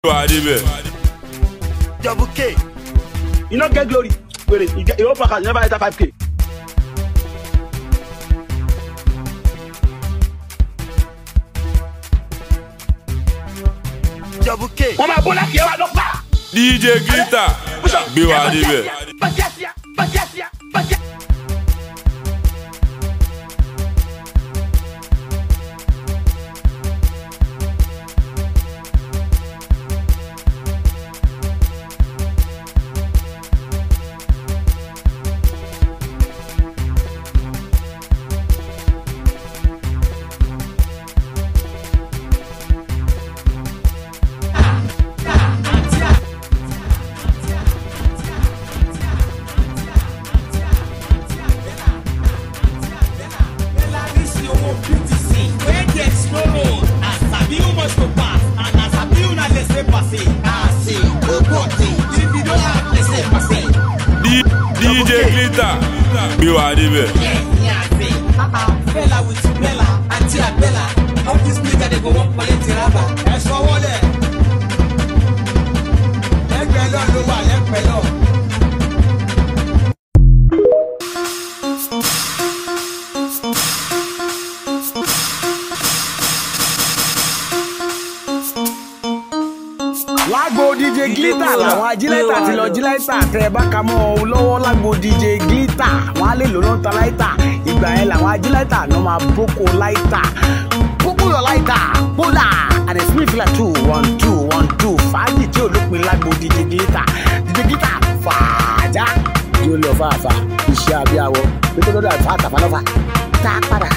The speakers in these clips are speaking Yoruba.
Double K. You not get glory. Wait, you open can never enter 5K. Double K. Mama bona ki wa look back. DJ Glitter. Be what it is. DJ Glitter, be what it is. Bella with Bella, Auntie Bella. All these niggas they go up for it rubber. That's for all that. Lágbo DJ Glitter làwọn ajílẹ̀tà ti lọ jílẹ̀tà tẹ bá ka mọ́ ọ lọ́wọ́ lágbo DJ Glitter wọ́n á lè lò náà ta láìtà ìgbà yẹn làwọn ajílẹ̀tà náà máa bókò láìtà bókò yọ láìtà bólà àdè smith la 2 1 2 1 2 fàájì tí olópin lágbo DJ Glitter fàájà yóò lọ fàáfà iṣẹ́ abíyáwó nítorí lọ́dọ̀ àti àtàfà lọ́fà tá a padà.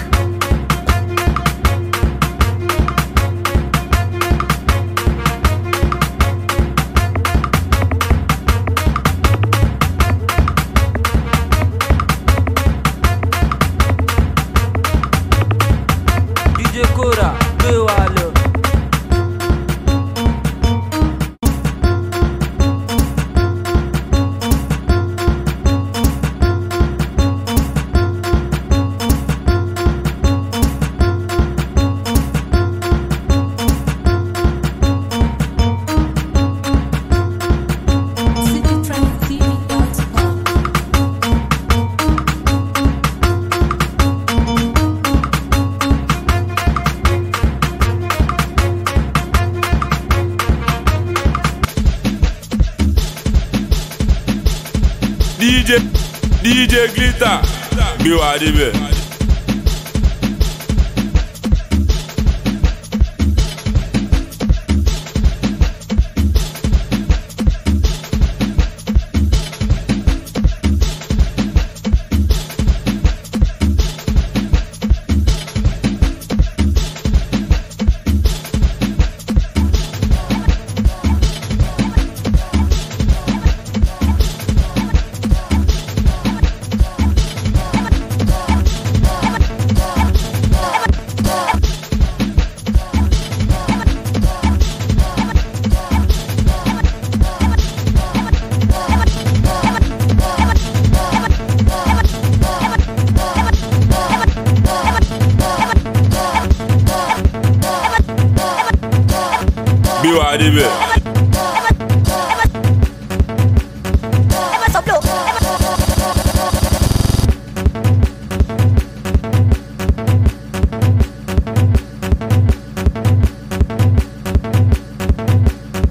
DJ Glitter, be what it is. Be what it is.